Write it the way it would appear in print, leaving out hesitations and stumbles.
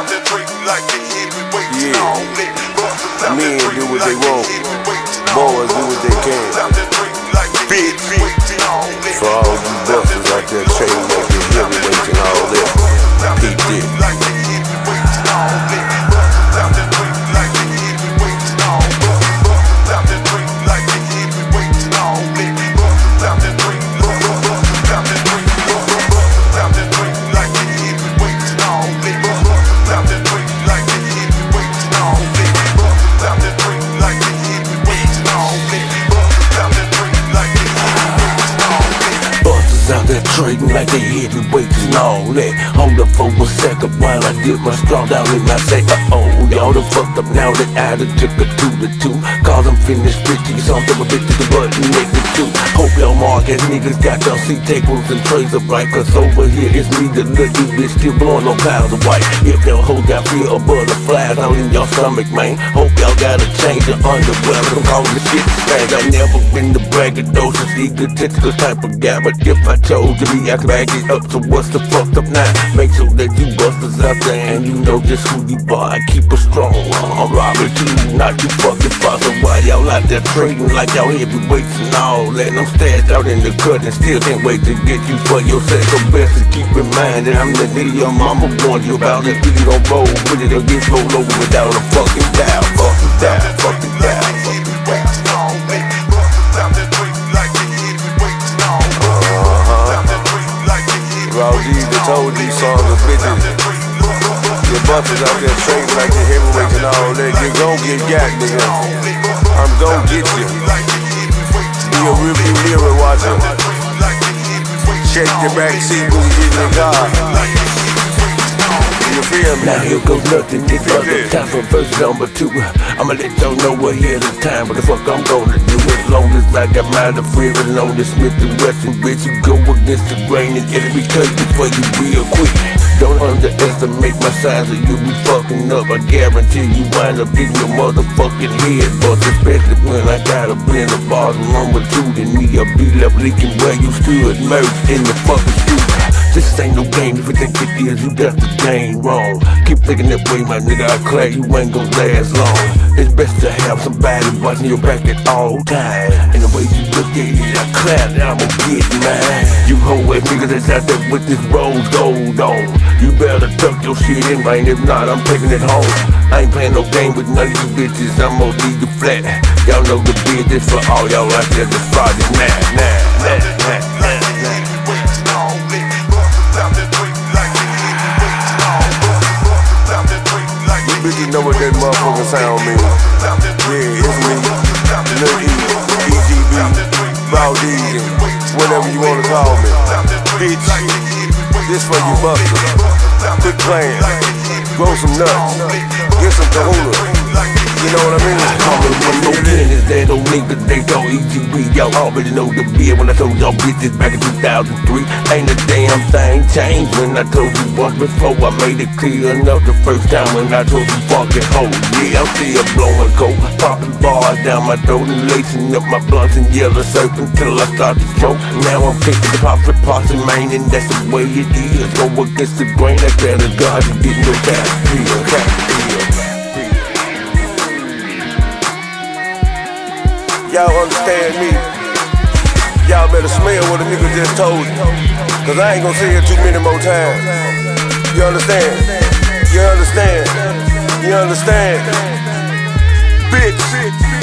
Men do what they want, boys do what they can. Bitch, for all you busters out there trading like the heavyweights and all that. Peep this. Out there trading like they heavyweights and all that. Hold up for a second while I dip my straw down in my sack. Y'all done fucked up now that I done took a 2 to 2. Call them finished bitches, on them a bitch to the button niggas too. Hope y'all mark as niggas got y'all C-tables and trays up right. Cause over here it's me, the little bitch still blowing on piles of white. If y'all hoes got fear of butterflies out in y'all stomach, man, hope y'all gotta change your underwear. I'm calling the shit stank. I never been the braggadocious, egotistical type of guy. But if I chose to be, I can back it up. So what's the fucked up now? Make sure that you busters out there and you know just who you are. I keep a strong arm, robbing you, not you fucking fossil. Why y'all out there trading like y'all heavyweights and all that? I'm stashed out in the cut and still can't wait to get you for yourself. So best to keep in mind that I'm the nigga your mama warned you about. If you gon' roll with it or get rolled over without a fucking doubt. Fuck it down, fuck it down, fuck it down. Rowdy, they told these sons of bitches. Your busters out there trading like the heavyweights and all that. You gon' get got, nigga. I'm gon' get you. Be a rearview mirror watcher. Check the back seat when you get in the car. You feel me? Now here goes nothing, this other time for verse number 2. I'ma let y'all know ahead of time what the fuck I'm gonna do. As long as I got my free and on the Smith & Wesson, bitch, you go against the grain and it'll be cut before you real quick. Don't underestimate my size or you'll be fucking up. I guarantee you wind up getting your motherfucking head bust. Especially when I got a blend of bars number 2 than me. I'll be left leaking where you stood, merged in the fucking street. This ain't no game, if you think it is, you got the game wrong. Keep thinking that way, my nigga, I claim you ain't gon' last long. It's best to have somebody watching your back at all times. And the way you look at it, I clap that I'ma get mine. You hoe-ass niggas that's out there with this rose gold on. You better tuck your shit in, man, if not, I'm taking it home. I ain't playing no game with none of you bitches, I'm gon' leave you flat. Y'all know the business for all y'all out there, the project now. Bitches know what that motherfucking sound mean. Yeah, it's me, Lil E, EGB, Valdez, whatever you wanna call me. Bitch, this for you busters. Quit playing, grow some nuts, get some kahuna. You know what I mean? Call me with no business, that don't niggas, they go EGB. Y'all already know the beer when I told y'all bitches back in 2003. Ain't a damn thing changed when I told you once before. I made it clear enough the first time when I told you fucking hoes. Yeah, I'm still blowing coke, popping bars down my throat and lacing up my blunts and yellow surfing till I start to choke. Now I'm picking the pop for posse, man, and that's the way it is. Go against the grain, I pray to God you get no cash feel. Y'all understand me? Y'all better smell what a nigga just told you. Cause I ain't gon' say it too many more times. You understand? You understand? You understand? Bitch.